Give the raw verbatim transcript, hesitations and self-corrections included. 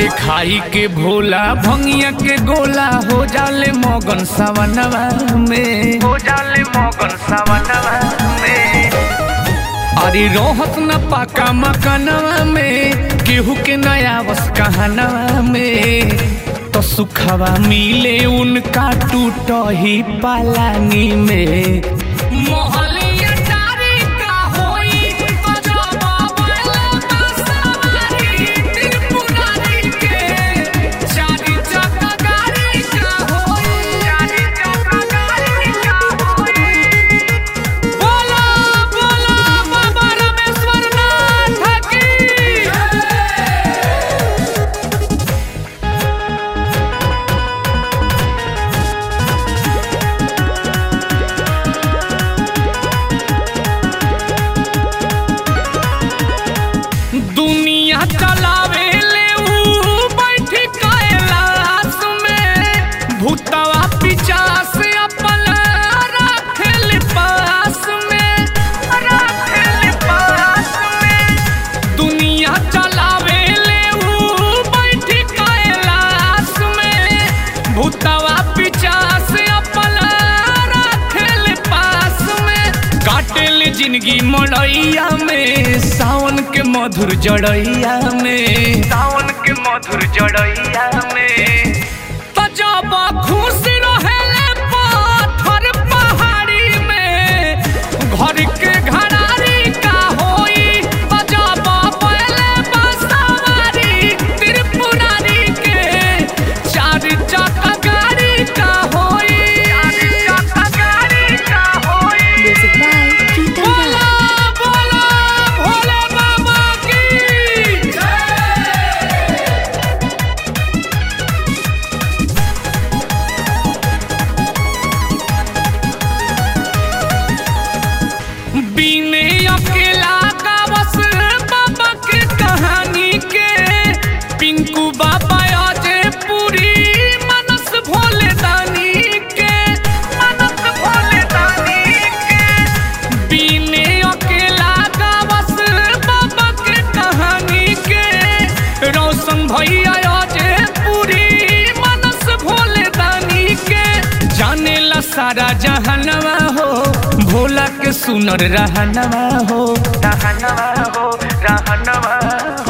अरे खाई के भोला भंगिया के गोला हो जाले मगन सवनवा में, हो जाले मगन सवनवा में। अरे रोहत न पाका मकानवा में, केहू के नया बस कहनवा में। तो सुखवा मिले उनका टूट ही पालानी में। मोहलिया टारी का होई बजावा वाला बसवारी, त्रिपुरारी के चारी चक्का गाड़ी का होई, चारी चक्का गाड़ी का होई। बोला बोला बाबा रामेश्वर नाथ की दुनिया चलावे ले ऊ बैठी कैलाश में, भूतवा पिचास अपन रखेल पास में, रखेल पास में। दुनिया चलावे ले ऊ बैठी कैलाश में, भूतवा पिचास अपन रखेल पास में। काटेल जिंदगी मड़ैया में, सावन के मधुर जड़ैया में, सावन के मधुर जड़ैया में। तो जब खुश रहेले पत्थर पहाड़ी में, घर के घरारी का होई। तो जब पहले बसवारी, त्रिपुरारी के चार चक्का गाड़ी का होई, चार चक्का गाड़ी का होई। Music by Pritam बोला Rai. बोला भोले बाबा की जय। बीने अकेला का बस बाबा के कहानी के, पिंकू बाबा अजय पूरी मनस भोले दानी के, मनस भोले दानी के। बीने अकेला का बस बाबा के कहानी के, रोशन भैया अजय पूरी मनस भोले दानी के। जाने ला सारा जहानवा हो, भोला के सुनर रहनवा हो, रहनवा हो, रहनवा